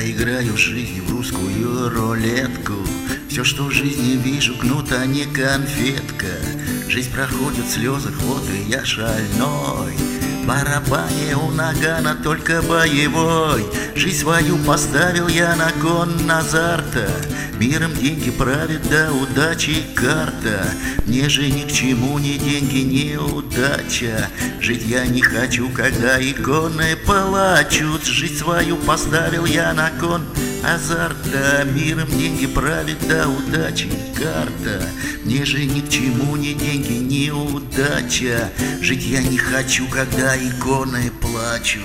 Я играю в жизни в русскую рулетку. Все, что в жизни вижу, кнут, а не конфетка. Жизнь проходит в слезах, вот и я шальной. Барабане у нагана только боевой. Жизнь свою поставил я на кон азарта. Миром деньги правят, да удачи карта. Мне же ни к чему ни деньги, ни удача. Жить я не хочу, когда иконы плачут. Жизнь свою поставил я на кон азарта. Миром деньги правят, да удачи карта. Мне же ни к чему ни деньги, ни удача. Жить я не хочу, когда иконы плачут.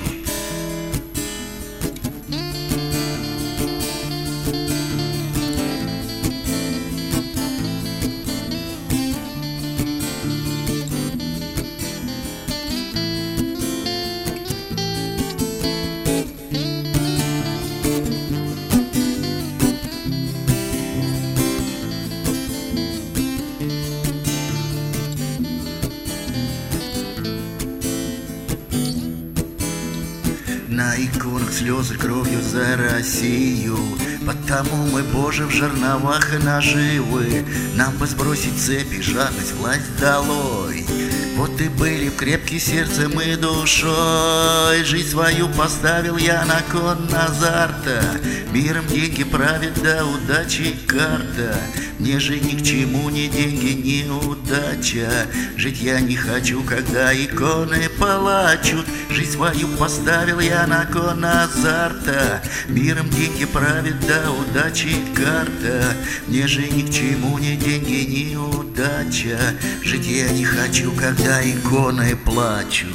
На иконах слезы кровью за Россию. Потому мы, Боже, в жерновах и наживы. Нам бы сбросить цепи, жадность, власть долой. Вот и были крепкие сердцем и душой. Жизнь свою поставил я на кон азарта. Миром деньги правят, да удачи карта. Мне же ни к чему ни деньги, ни удача. Жить я не хочу, когда иконы плачут. Жизнь свою поставил я на кон азарта. Миром деньги правят, да удачи карта. Мне же ни к чему ни деньги, ни удача. Жить я не хочу, когда иконы плачут.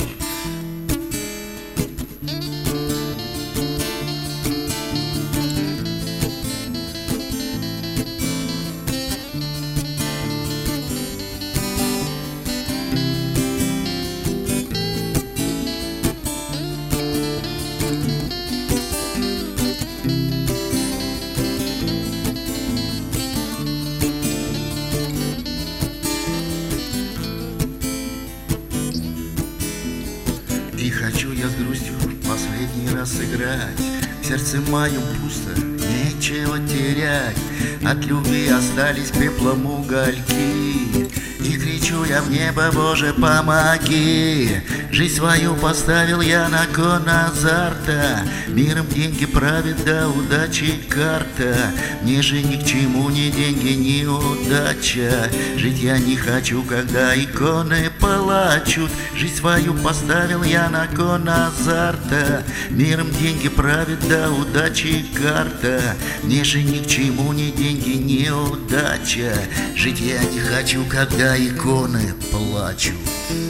И хочу я с грустью последний раз играть. В сердце моем пусто, нечего терять. От любви остались пеплом угольки. И кричу я в небо: Боже, помоги. Жизнь свою поставил я на кон азарта. Миром деньги правят, да удачи карта. Мне же ни к чему ни деньги, ни удача. Жить я не хочу, когда иконы плачут. Жизнь свою поставил я на кон азарта. Миром деньги правят, да удачи карта. Мне же ни к чему ни деньги, ни удача. Жить я не хочу, когда иконы плачут.